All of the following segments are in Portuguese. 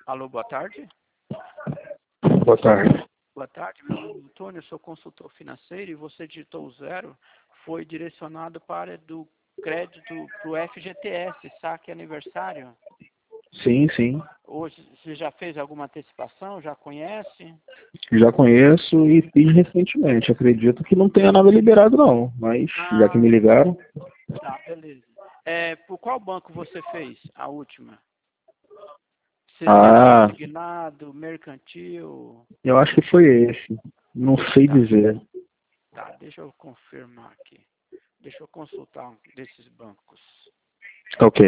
Alô, boa tarde. Boa tarde. Boa tarde, meu nome é Antônio, eu sou consultor financeiro e você digitou o 0, foi direcionado para do crédito para o FGTS, saque aniversário. Sim, sim. Hoje, você já fez alguma antecipação? Já conhece? Já conheço e fiz recentemente. Acredito que não tenha nada liberado, não. Mas, já que me ligaram, Tá, beleza. Por qual banco você fez a última? ah, Consignado, mercantil? eu acho que foi esse. Não sei Tá, dizer. tá, deixa eu confirmar aqui. Deixa eu consultar um desses bancos. Ok.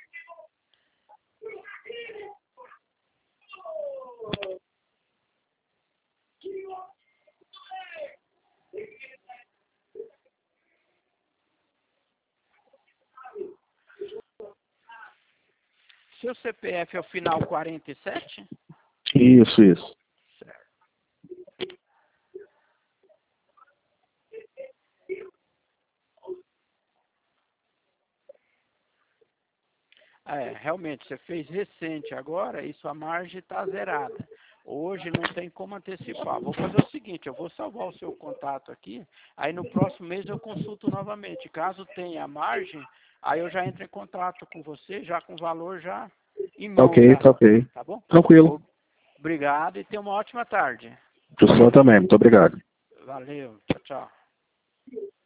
Seu CPF é o final 47? Isso, isso. Certo. Realmente, você fez recente agora e sua margem está zerada. Hoje não tem como antecipar. Vou fazer o seguinte, eu vou salvar o seu contato aqui, aí no próximo mês eu consulto novamente. Caso tenha margem, aí eu já entro em contato com você, já com o valor já em Tá mão ok, já, tá ok. tá bom? Tranquilo. Obrigado e tenha uma ótima tarde. Pro senhor também. Muito obrigado. Valeu, tchau, tchau.